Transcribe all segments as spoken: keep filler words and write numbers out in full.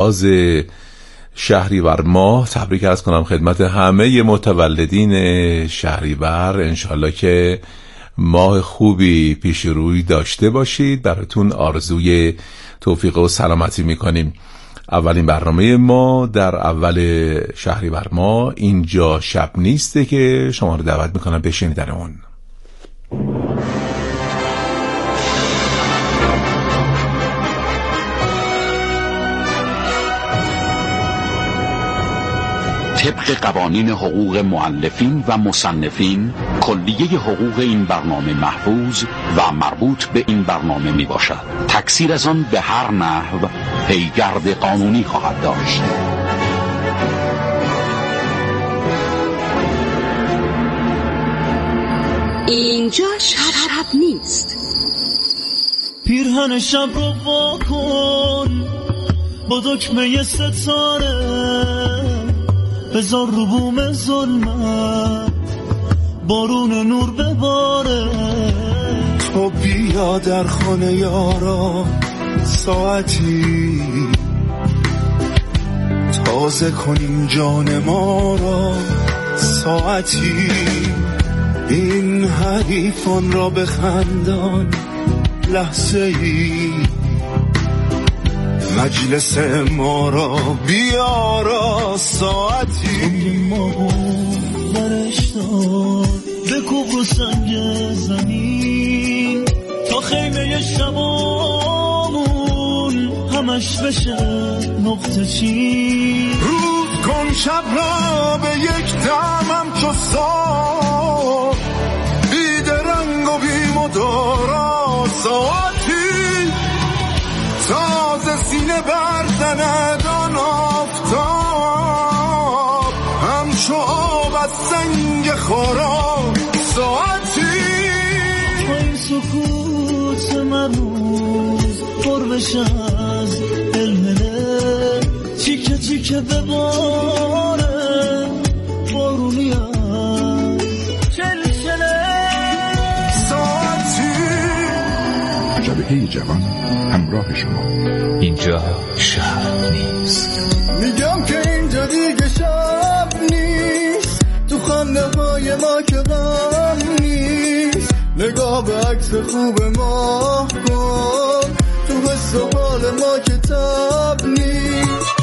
آغاز شهریور ماه تبریک عرض کنم خدمت همه متولدین شهریور. انشالله که ماه خوبی پیش روی داشته باشید. براتون آرزوی توفیق و سلامتی میکنیم. اولین برنامه ما در اول شهریور ماه اینجا شب نیسته که شما رو دعوت میکنم به شنیدن اون. طبق قوانین حقوق مؤلفین و مصنفین، کلیه حقوق این برنامه محفوظ و مربوط به این برنامه می باشد. تکثیر از آن به هر نحو پیگرد قانونی خواهد داشت. اینجا شب نیست. پیرهن شب رو واکن با دکمه ستاره، بذار رو بوم ظلمت بارون نور بباره. تو بیا در خانه یارا ساعتی، تازه کنیم جان ما را ساعتی. این حریفان را بخندان لحظه ای، مجلس ما را بیارا ساعتی. ما برش دار بکوب رو سنگ زمین تا خیمه شبامون همش بشه نقطه چین. روز کن شب را به یک دمم چو سا، بید رنگ و بی مدارا ساعتی. تازه سینه بردند آن آفتاب، همچو آب از سنگ خارا ساعتی. با این سکوت مرموز پر بشه از دلمله، چیکه چیکه بباره بارونی از چلچله ساعتی. جبهه جوان همراه شما. اینجا شب نیست. میگم که اینجا دیگه شب نیست، تو خانه های ما که غم نیست. نگاه به عکس خوب ما کن، تو حس و حال ما که تب نیست.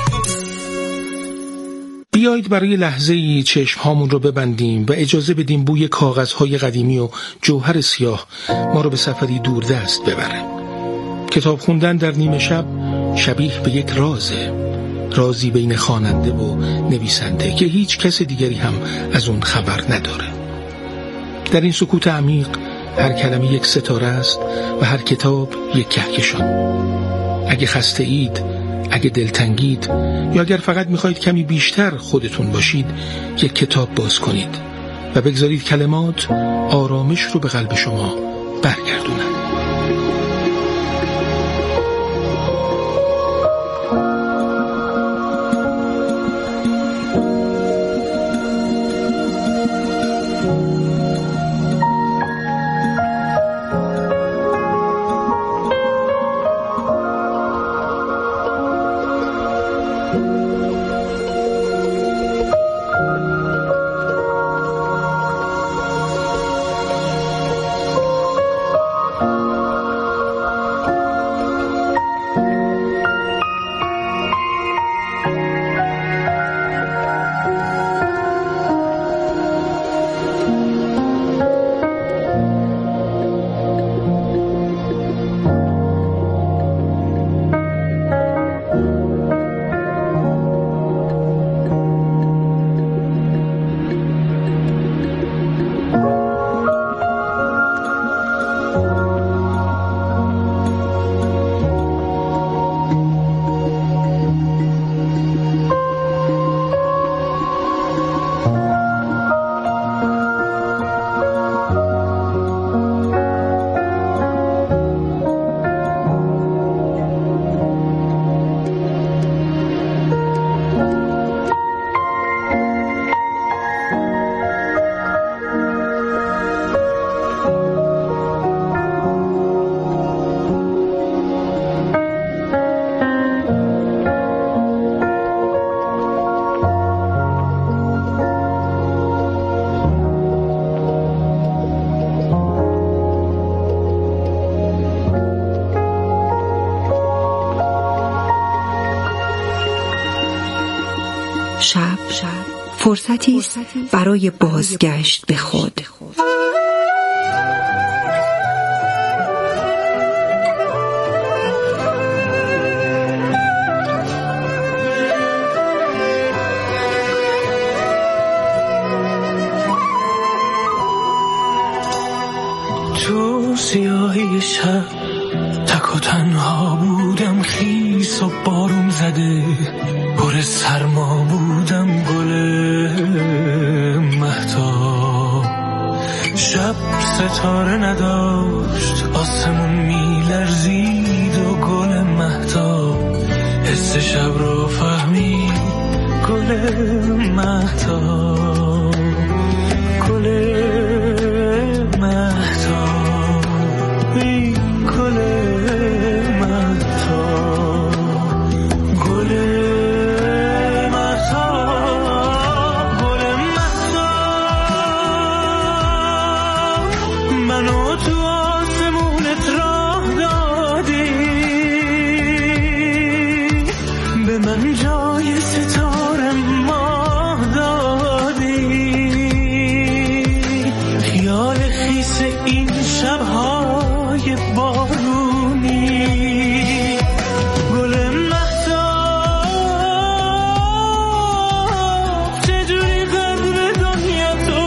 بیایید برای لحظه ای چشم هامون رو ببندیم و اجازه بدیم بوی کاغذهای قدیمی و جوهر سیاه ما رو به سفری دوردست ببره. کتاب خوندن در نیمه شب شبیه به یک رازه، رازی بین خواننده و نویسنده که هیچ کس دیگری هم از اون خبر نداره. در این سکوت عمیق هر کلمه یک ستاره است و هر کتاب یک کهکشان. اگه خسته اید، اگه دلتنگید یا اگر فقط میخواید کمی بیشتر خودتون باشید، یک کتاب باز کنید و بگذارید کلمات آرامش رو به قلب شما برگردونن. شب فرصتی است برای بازگشت به خود. تو سیاهی شب تک و تنها بودم، خیس و بارون زده پر سرما بودم، گل مهتاب. شب ستاره نداشت، آسمون میلرزید و گل مهتاب حس شب رو فهمید، گل مهتاب، گل مهتاب، ای گل مهتاب، گل مهتاب، گل مهتاب. منو تو آسمونت راه دادی، به من جای ستاره ماه دادی. خیال خیس این شب‌های بارونی، گل مهتاب. چجوری قدر دنیا تو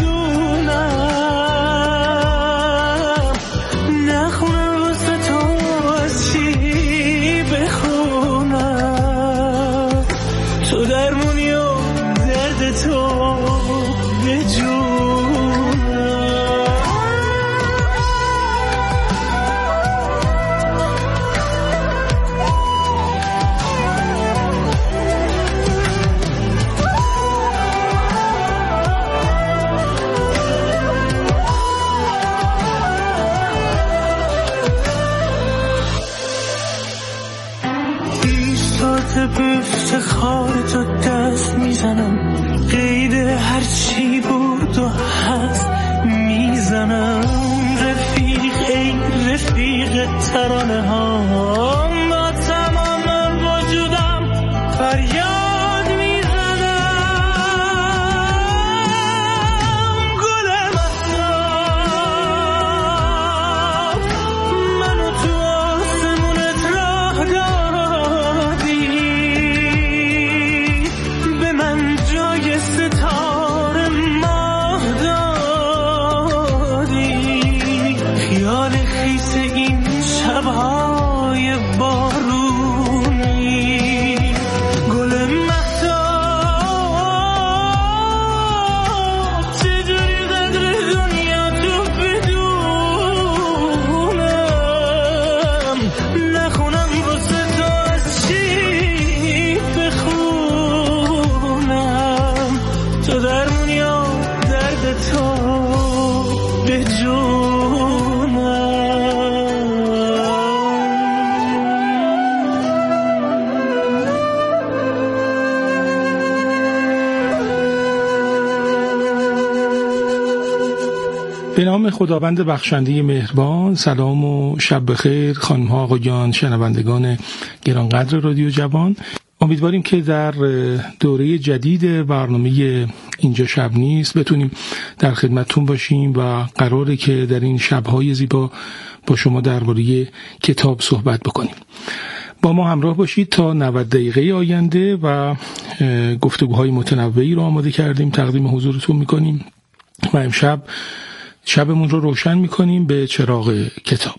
بدونم، نخونم واسه تو از چی بخونم. تو درمونی و درد تو بجونم. ایستاده به افتخار تو دست میزنم، قید هرچی بود و هست میزنم. رفیق ای رفیق ترانه ها، با تمام وجودم فریاد میزنم. گل مهتاب، منو تو آسمونت راه دادی، به من جای ستاره ماه دادی. خیال خیس این شب‌های بارونی، گل مهتاب. چجوری قدر دنیا تو بدونم، نخونم واسه تو از چی بخونم. تو درمونی و درد تو بجونم. به نام خداوند بخشنده مهربان. سلام و شب بخیر خانم ها آقایان شنوندگان گرانقدر رادیو جوان. امیدواریم که در دوره جدید برنامه اینجا شب نیست بتونیم در خدمتتون باشیم و قراره که در این شب‌های زیبا با شما درباره کتاب صحبت بکنیم. با ما همراه باشید تا نود دقیقه آینده و گفتگوهای متنوعی رو آماده کردیم تقدیم حضورتون میکنیم و امشب شبمون رو روشن میکنیم به چراغ کتاب.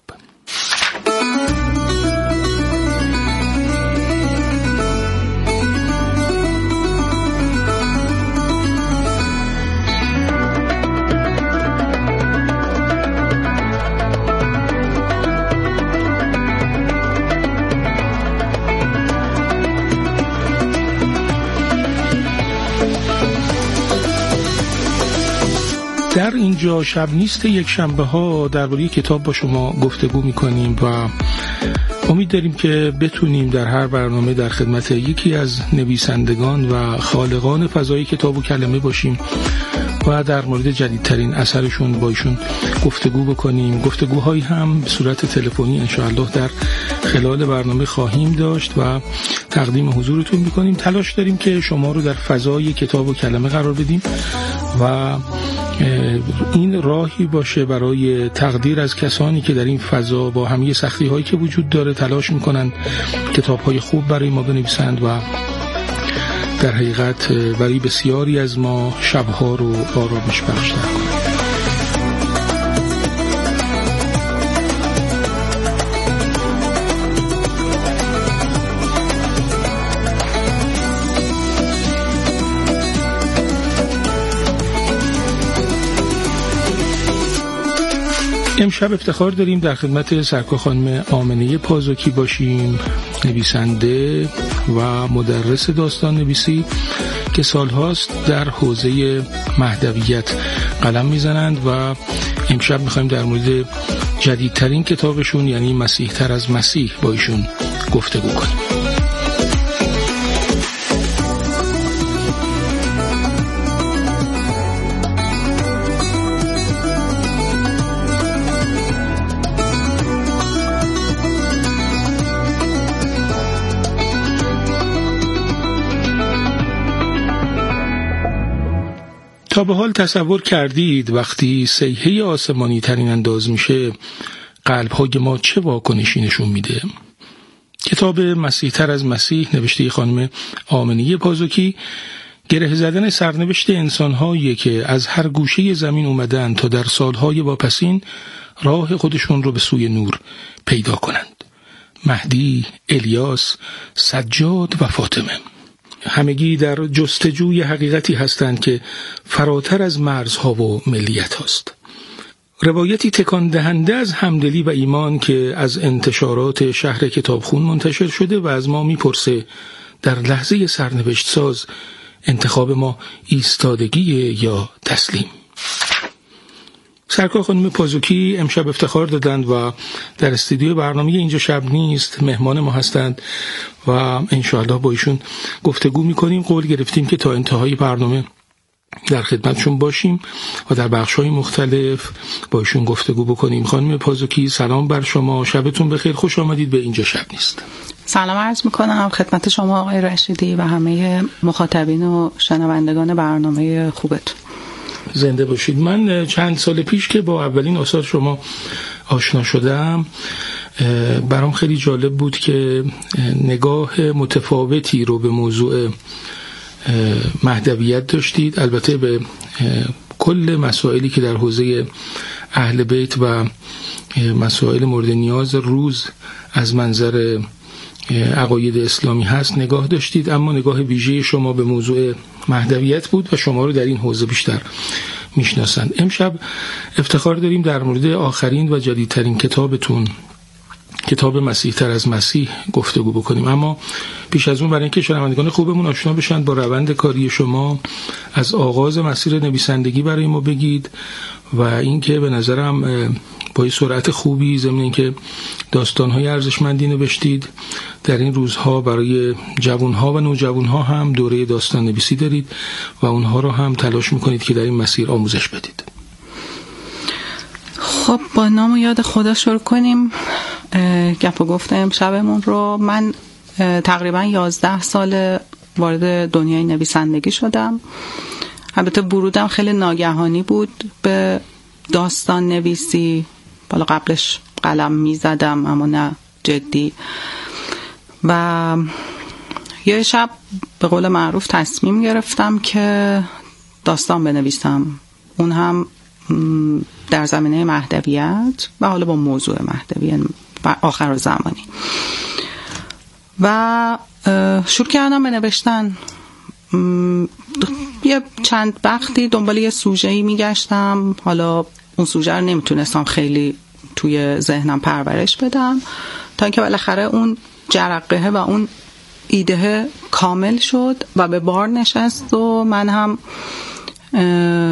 در اینجا شب نیست یک شنبه ها درباره کتاب با شما گفتگو میکنیم و امید داریم که بتونیم در هر برنامه در خدمت یکی از نویسندگان و خالقان فضای کتاب و کلمه باشیم و در مورد جدیدترین اثرشون با ایشون گفتگو بکنیم. گفتگوهایی هم به صورت تلفنی انشاءالله در خلال برنامه خواهیم داشت و تقدیم حضورتون میکنیم. تلاش داریم که شما رو در فضای کتاب و کلمه قرار بدیم و این راهی باشه برای تقدیر از کسانی که در این فضا با همه سختی هایی که وجود داره تلاش میکنن کتاب های خوب برای ما بنویسند و در حقیقت برای بسیاری از ما شبها رو آرامش بخش کنند. امشب افتخار داریم در خدمت سرکار خانم آمنه پازوکی باشیم، نویسنده و مدرس داستان نویسی که سالهاست در حوزه مهدویت قلم میزنند و امشب میخوایم در مورد جدیدترین کتابشون یعنی مسیح تر از مسیح با ایشون گفتگو کنیم. تا به حال تصور کردید وقتی صیحه آسمانی ترین انداز میشه قلب‌های ما چه واکنشی نشون میده؟ کتاب مسیح تر از مسیح نوشته خانم آمنه پازوکی گره زدن سرنوشت انسان‌هایی که از هر گوشه زمین اومدن تا در سالهای واپسین راه خودشون رو به سوی نور پیدا کنند. مهدی، الیاس، سجاد و فاطمه همگی در جستجوی حقیقتی هستند که فراتر از مرزها و ملیت هاست. روایتی تکان دهنده از همدلی و ایمان که از انتشارات شهر کتابخون منتشر شده و از ما میپرسه در لحظه سرنوشت ساز انتخاب ما ایستادگی یا تسلیم. سرکار خانم پازوکی امشب افتخار دادند و در استودیو برنامه اینجا شب نیست مهمان ما هستند و انشاءالله با ایشون گفتگو میکنیم. قول گرفتیم که تا انتهای برنامه در خدمتشون باشیم و در بخش‌های مختلف با ایشون گفتگو بکنیم. خانم پازوکی سلام بر شما، شبتون بخیر، خوش آمدید به اینجا شب نیست. سلام عرض میکنم خدمت شما آقای رشیدی و همه مخاطبین و شنوندگان برنامه خوبتون. زنده باشید. من چند سال پیش که با اولین آثار شما آشنا شدم برام خیلی جالب بود که نگاه متفاوتی رو به موضوع مهدویت داشتید، البته به کل مسائلی که در حوزه اهل بیت و مسائل مورد نیاز روز از منظر عقاید اسلامی هست نگاه داشتید، اما نگاه ویژه شما به موضوع مهدویت بود و شما رو در این حوزه بیشتر میشناسند. امشب افتخار داریم در مورد آخرین و جدیدترین کتابتون، کتاب مسیح تر از مسیح گفتگو بکنیم. اما پیش از اون برای اینکه شنوندگان خوبمون آشنا بشن با روند کاری شما، از آغاز مسیر نویسندگی برای ما بگید و اینکه به نظرم با سرعت خوبی ضمن اینکه داستان‌های ارزشمندی نوشتید در این روزها برای جوان‌ها و نوجوان‌ها هم دوره داستان نویسی دارید و اونها رو هم تلاش می‌کنید که در این مسیر آموزش بدید. خب با نام و یاد خدا شروع کنیم گپ و گفت امشبمون رو. من تقریبا یازده سال وارد دنیای نویسندگی شدم. البته ورودم خیلی ناگهانی بود به داستان نویسی، بالا قبلش قلم می زدم اما نه جدی، و یه شب به قول معروف تصمیم گرفتم که داستان بنویسم، اون هم در زمینه مهدویت و حالا با موضوع مهدویت و آخر زمانی، و شروع کردم به نوشتن. یه چند وقتی دنبال یه سوژه‌ای میگشتم، حالا اون سوژه رو نمیتونستم خیلی توی ذهنم پرورش بدم تا اینکه بالاخره اون جرقه و اون ایده کامل شد و به بار نشست و من هم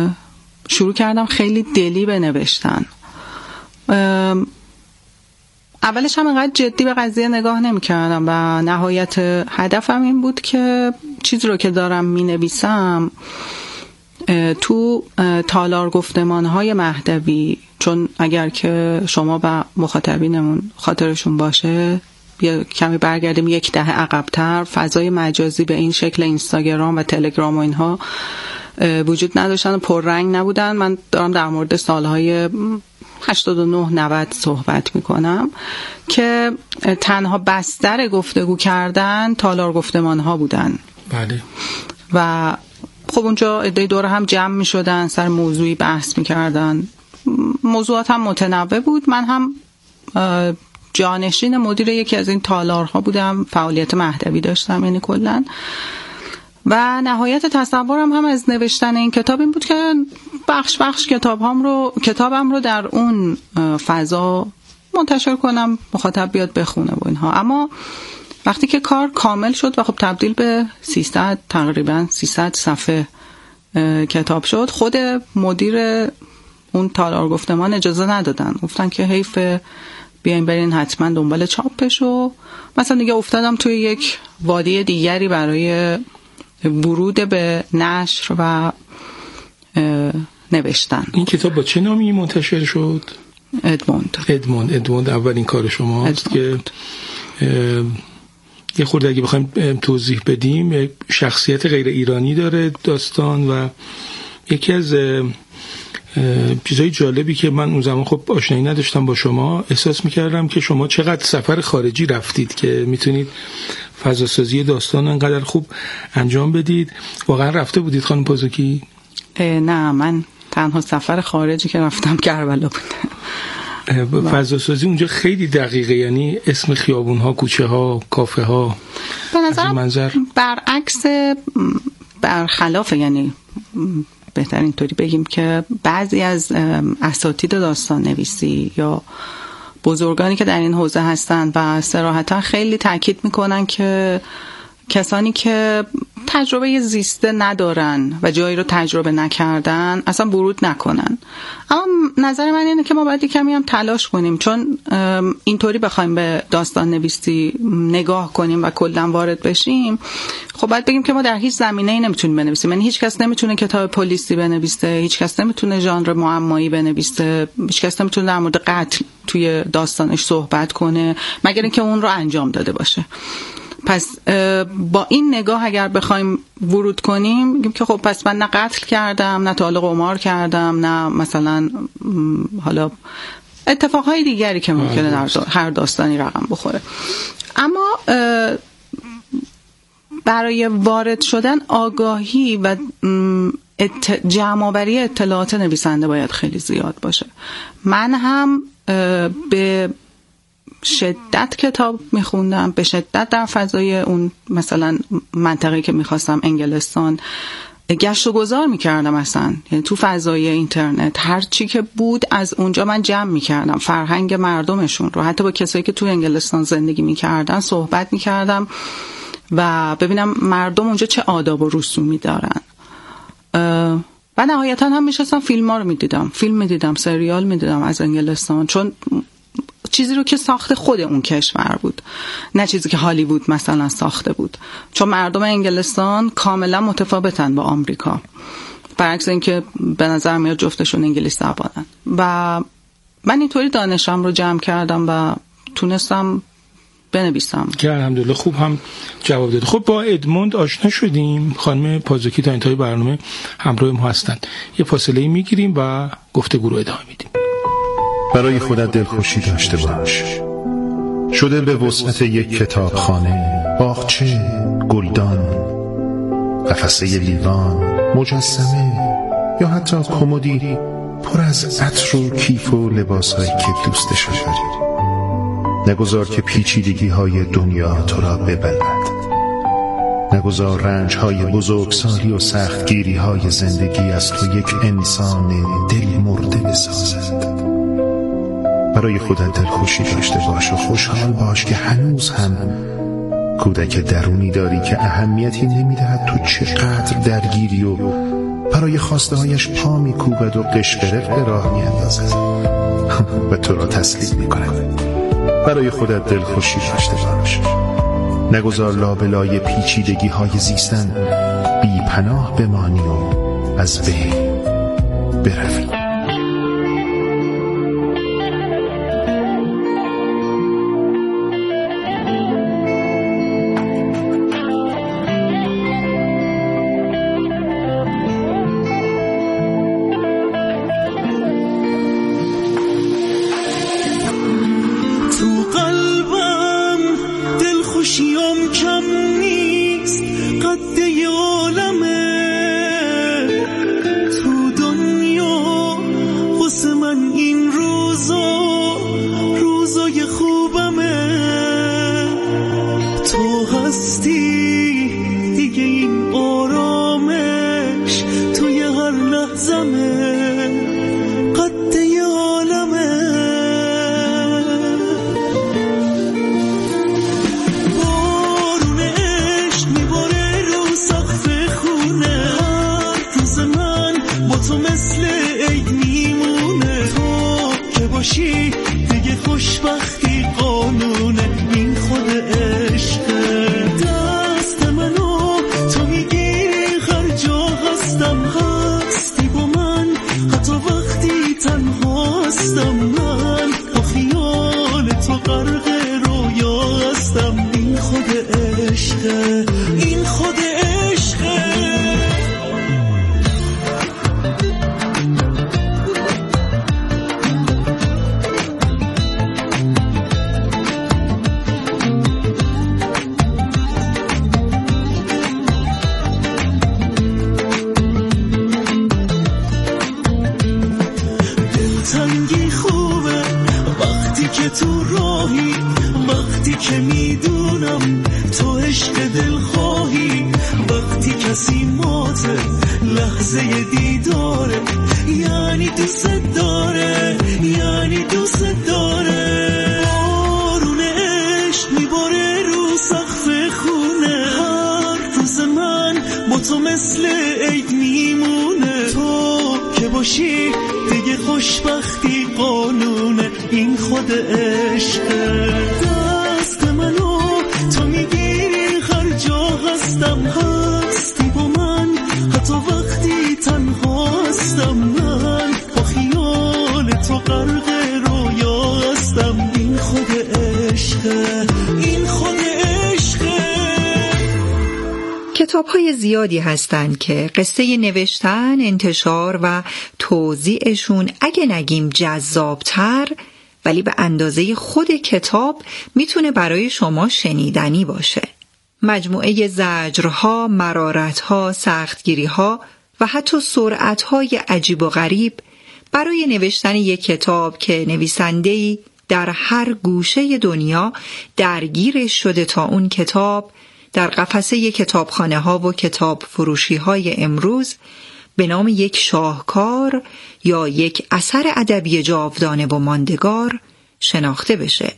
شروع کردم خیلی دلی به نوشتن. اولش هم اینقدر جدی به قضیه نگاه نمی کردم و نهایت هدفم این بود که چیزی رو که دارم می نویسم تو تالار گفتمان‌های مهدوی، چون اگر که شما و مخاطبینمون خاطرشون باشه بیا کمی برگردیم یک دهه عقب‌تر، فضای مجازی به این شکل اینستاگرام و تلگرام و اینها وجود نداشتن و پررنگ نبودن. من دارم در مورد سالهای هشتاد و نه نود صحبت میکنم که تنها بستر گفتگو کردن تالار گفتمان ها بودن. بله. و خب اونجا عده دور هم جمع میشدن، سر موضوعی بحث میکردن، موضوعات هم متنوع بود. من هم جانشین مدیر یکی از این تالارها بودم، فعالیت مهدوی داشتم یعنی کلن. و نهایت تصورم هم از نوشتن این کتاب این بود که بخش بخش کتابم رو کتابم رو در اون فضا منتشر کنم، مخاطب بیاد بخونه و اینها. اما وقتی که کار کامل شد و خب تبدیل به سیصد تقریبا سیصد صفحه کتاب شد، خود مدیر اون تالار گفتمان اجازه ندادن، گفتن که حیف، بیاین برین حتما دنبال چاپش. و مثلا دیگه افتادم توی یک وادی دیگری برای ورود به نشر و نوشتن. این کتاب با چه نامی منتشر شد؟ ادموند. ادموند ادموند اولین کار شماست که یه خورده اگه بخوایم توضیح بدیم، شخصیت غیر ایرانی داره داستان و یکی از چیزای جالبی که من اون زمان خب آشنایی نداشتم با شما، احساس میکردم که شما چقدر سفر خارجی رفتید که میتونید فضاسازی داستان انقدر خوب انجام بدید. واقعا رفته بودید خانم پازوکی؟ نه، من تنها سفر خارجی که رفتم کربلا بود. فضاسازی اونجا خیلی دقیقه، یعنی اسم خیابون ها، کوچه ها، کافه ها. به نظرم منظر برعکس، برخلاف، یعنی بهتر اینطوری بگیم که بعضی از اساتید داستان نویسی یا بزرگانی که در این حوزه هستند و صراحتا خیلی تاکید میکنن که کسانی که تجربه زیسته ندارن و جایی رو تجربه نکردن اصلا ورود نکنن. اما نظر من اینه که ما باید کمی هم تلاش کنیم، چون اینطوری بخوایم به داستان نویسی نگاه کنیم و کلا وارد بشیم، خب باید بگیم که ما در هیچ زمینه‌ای نمیتونیم بنویسیم. یعنی هیچ کس نمیتونه کتاب پلیسی بنویسه، هیچ کس نمیتونه ژانر معمایی بنویسه، هیچ کس نمیتونه در مورد قتل توی داستانش صحبت کنه مگر اینکه اون رو انجام داده باشه. پس با این نگاه اگر بخوایم ورود کنیم، میگیم که خب پس من نه قتل کردم، نه تعالق قمار کردم، نه مثلا حالا اتفاقهای دیگری که ممکنه در هر داستانی رقم بخوره. اما برای وارد شدن آگاهی و جمع‌آوری اطلاعات نویسنده باید خیلی زیاد باشه. من هم به شدت کتاب میخوندم، به شدت در فضای اون مثلا منطقه‌ای که میخواستم، انگلستان، گشت و گذار میکردم اصلا. یعنی تو فضای اینترنت هر چی که بود از اونجا من جمع میکردم، فرهنگ مردمشون رو، حتی با کسایی که تو انگلستان زندگی میکردن صحبت میکردم و ببینم مردم اونجا چه آداب و رسومی دارن. و نهایتا هم میشستم فیلم ها رو میدیدم، فیلم میدیدم، سریال میدیدم از انگلستان، چون چیزی رو که ساخت خود اون کشور بود، نه چیزی که هالیوود مثلا ساخته بود، چون مردم انگلستان کاملا متفاوتن با آمریکا، برعکس اینکه به نظر میاد جفتشون انگلیس زبانن. و من اینطوری دانشم رو جمع کردم و تونستم بنویسم که الحمدلله خوب هم جواب داده. خب با ادموند آشنا شدیم، خانم پازوکی تا انتهای برنامه همراه ما هستند. یه فاصله میگیریم و گفتگو رو ادامه میدیم. برای خودت دلخوشی داشته باش. شده به وسعت یک کتابخانه، باغچه، گلدان، قفسه لیوان، مجسمه یا حتی کمدی پر از عطر و کیف و لباسایی که دوستشون داری. نگذار که پیچیدگی های دنیا تو را ببلد. نگذار رنج های بزرگسالی و سختگیری های زندگی از تو یک انسان دل مرده بسازد. برای خودت دلخوشی داشته باش و خوشحال باش که هنوز هم کودک درونی داری که اهمیتی نمیدهد تو چقدر درگیری و برای خواسته هایش پا میکوبد و قشقرق به راه میاندازد و تو را تسلیم میکند. برای خودت دلخوشی داشته باش. نگذار لابلای پیچیدگی های زیستن بی پناه بمانی و از بین بروی. کتاب‌های زیادی هستند که قصه نوشتن، انتشار و توزیعشون اگه نگیم جذابتر، ولی به اندازه خود کتاب میتونه برای شما شنیدنی باشه. مجموعه زجرها، مرارتها، سختگیریها و حتی سرعتهای عجیب و غریب برای نوشتن یک کتاب که نویسنده‌ای در هر گوشه دنیا درگیرش شده تا اون کتاب در قفسه کتابخانه ها و کتاب فروشی های امروز به نام یک شاهکار یا یک اثر ادبی جاودانه و ماندگار شناخته بشه.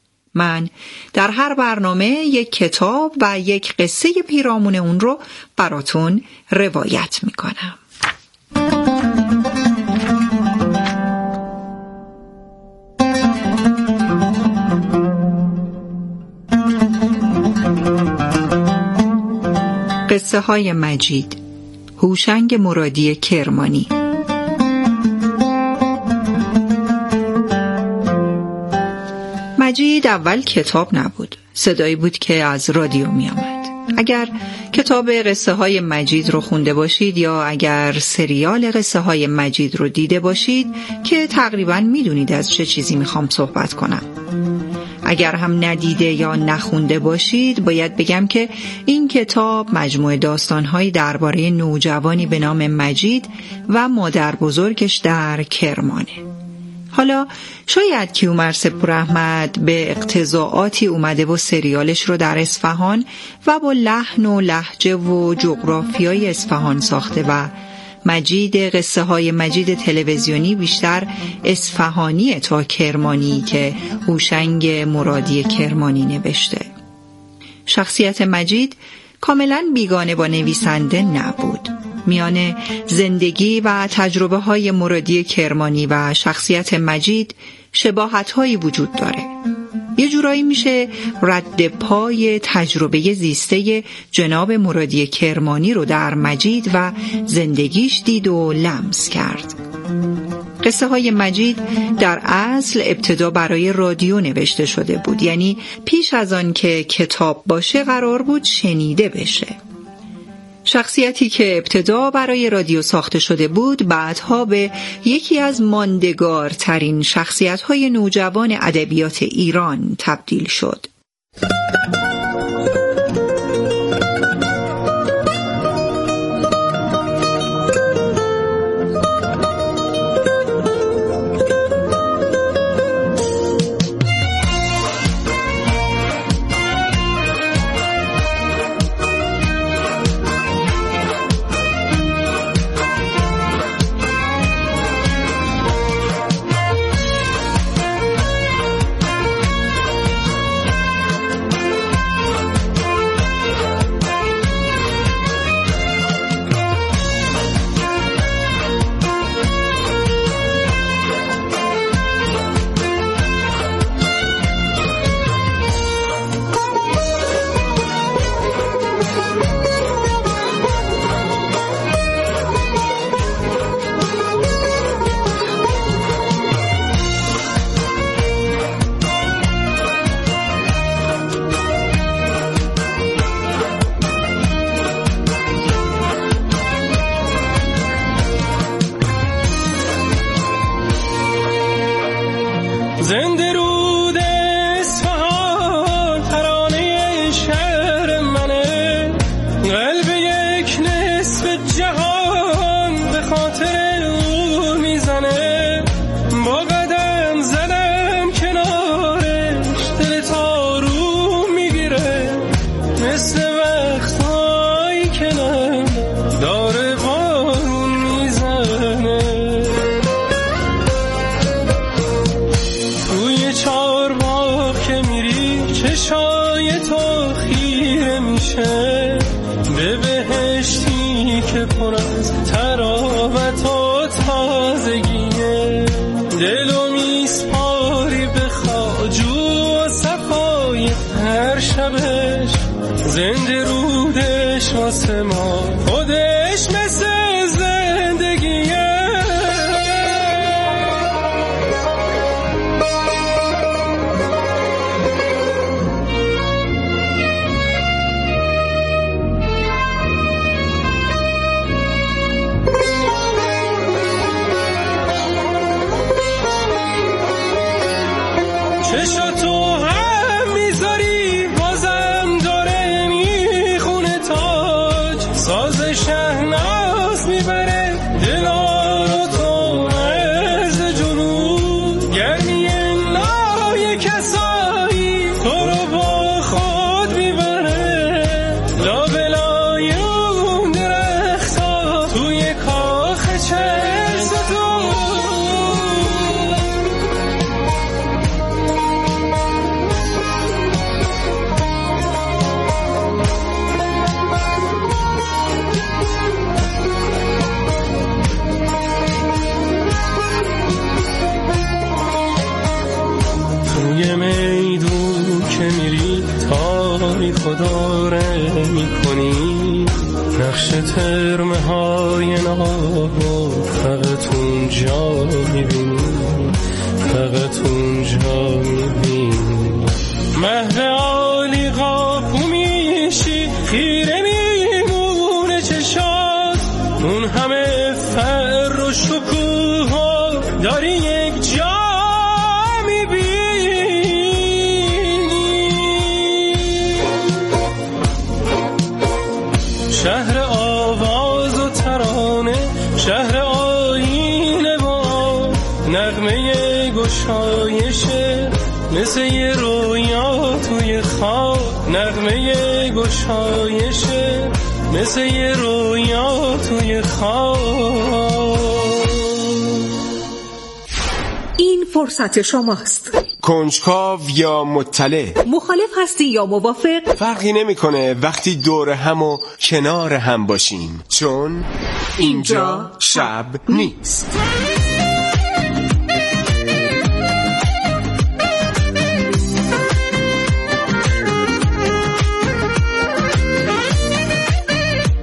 من در هر برنامه یک کتاب و یک قصه پیرامون اون رو براتون روایت میکنم. قصه های مجید، هوشنگ مرادی کرمانی. مجید اول کتاب نبود، صدایی بود که از رادیو می آمد. اگر کتاب قصه های مجید رو خونده باشید یا اگر سریال قصه های مجید رو دیده باشید که تقریباً می دونید از چه چیزی می خوام صحبت کنم. اگر هم ندیده یا نخونده باشید باید بگم که این کتاب مجموعه داستان‌هایی درباره نوجوانی به نام مجید و مادر بزرگش در کرمانه. حالا شاید کیومرث پوراحمد به اقتضاعاتی اومده و سریالش رو در اصفهان و با لحن و لهجه و جغرافیای اصفهان ساخته و مجید قصه های مجید تلویزیونی بیشتر اصفهانی تا کرمانی که هوشنگ مرادی کرمانی نوشته. شخصیت مجید کاملا بیگانه با نویسنده نبود. میان زندگی و تجربه های مرادی کرمانی و شخصیت مجید شباهت هایی وجود داره. یه یه جورایی میشه رد پای تجربه زیسته جناب مرادی کرمانی رو در مجید و زندگیش دید و لمس کرد. قصه های مجید در اصل ابتدا برای رادیو نوشته شده بود، یعنی پیش از آن که کتاب باشه قرار بود شنیده بشه. شخصیتی که ابتدا برای رادیو ساخته شده بود بعدها به یکی از ماندگارترین شخصیت‌های نوجوان ادبیات ایران تبدیل شد. زنده رود اصفهان ترانه شهر منه، قلب یک نصف جهان به خاطر او میزنه. با قدم زدم کنارش دل تارو میگیره، مثل وقتایی که نم داره بارون میزنه. چار باغ که میری چشای تو خیره میشه، به بهشتی که پر از تراوت و تازگیه. دلو میسپاری به خواجو و صفای هر شبش، زنده رودش واسه ما خودش مثل زندگیه. چشاتو هم میذاری بازم داره میخونه تاج، ساز شهناز میبره دلارو تو مرز جنوب. گرمی لای کسایی تو رو با خود میبره، لابلای اون درختا توی کاخ چرستو. توی میدون که میری تاریخ و داره میکنی، نقش ترمه های نارو فقط اونجا میبینی، فقط اونجا میبینی. مهد عالی قاپو میشی خیره میمونه چشات، اون همه فر و شکوه داری یک جا شهر آواز و ترانه، شهر آینه با نغمه گشایشه، مثل یه رویا توی خواب. نغمه گشایشه مثل یه رویا توی خواب. این فرصت شماست. کنجکاو یا مطلع، مخالف هستی یا موافق، فرقی نمیکنه وقتی دور هم و کنار هم باشیم، چون اینجا شب نیست.